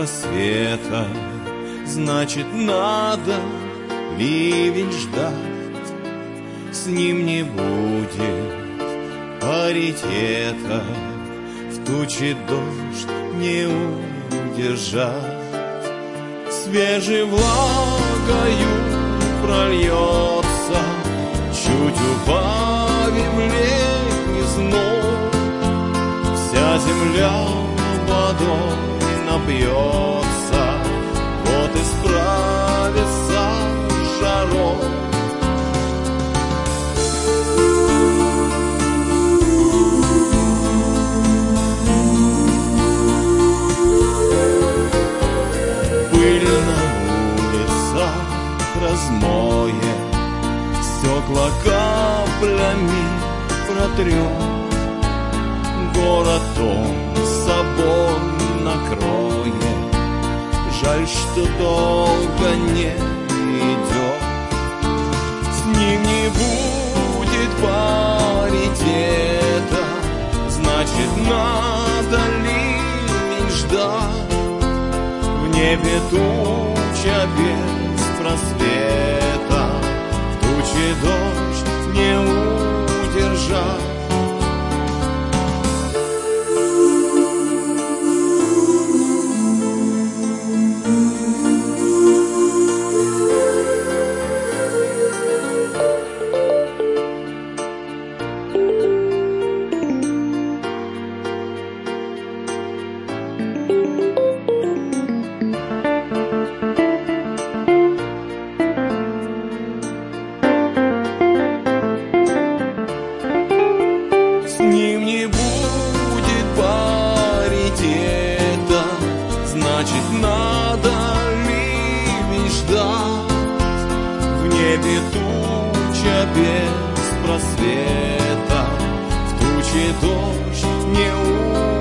просвета, значит, надо ливень ждать. С ним не будет паритета, в тучи дождь не удержать. Свежей влагою прольется, чуть убавим левизну, вся земля водой напьется, вот и справится жаром. Пыль на улицах размоет, стекла каплями протрем, город он собой накроет. Жаль, что долго не идет. С ним не будет паритета, значит, надо ливень ждать. В небе туча без просвета, в туче дождь не удержать. С ним не будет паритета, значит, надо ливень ждать. В небе туча без просвета, в туче дождь не